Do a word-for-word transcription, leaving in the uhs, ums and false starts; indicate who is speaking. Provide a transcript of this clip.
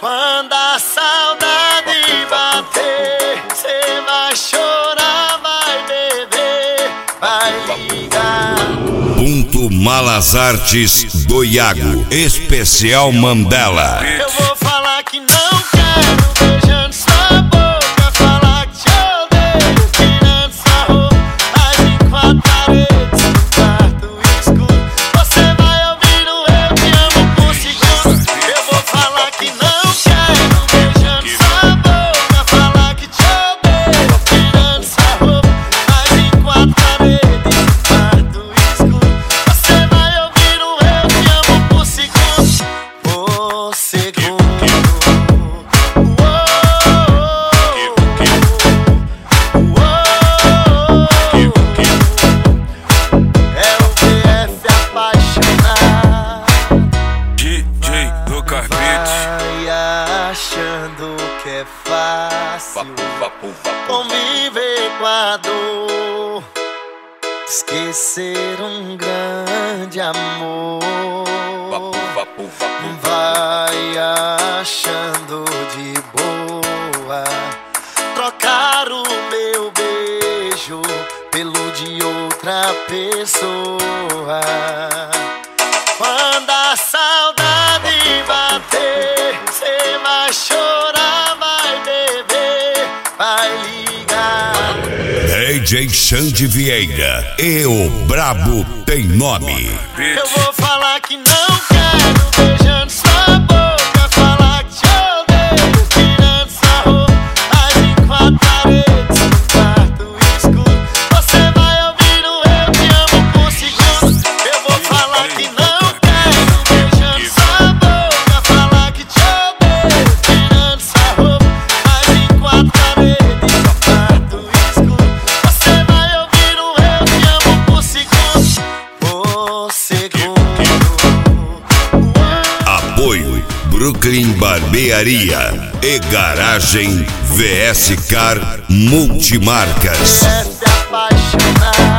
Speaker 1: Quando a saudade bater, cê vai chorar, vai beber, vai ligar.
Speaker 2: Ponto Malas Artes do Iago, especial Mandela.
Speaker 1: Eu vou falar que não quero, beijando sua boca, falar que te odeio, tirando sua roupa, mas em quatro paredes, no quarto escuro, você vai ouvir o eu te amo por segundos. Eu vou falar que não quero, beijando sua boca, falar que te odeio, tirando sua roupa, mas em quatro paredes, no quarto escuro, você vai ouvir o eu te amo por segundos. Por segundo. Achando que é fácil conviver com a dor, esquecer um grande amor. Vai achando de boa trocar o meu beijo pelo de outra pessoa. Quando a saudade bater, cê vai chorar, vai beber, vai ligar.
Speaker 2: D J Xande Vieira e o Brabo tem nome.
Speaker 1: Eu vou falar que não quero, beijando sua boca, falar que te odeio, tirando sua roupa, mas em quatro paredes, no quarto escuro, você vai ouvir o eu te amo por segundos. Eu vou falar que não.
Speaker 2: Brooklyn Barbearia e Garagem V S Car Multimarcas.
Speaker 1: Se apaixonar.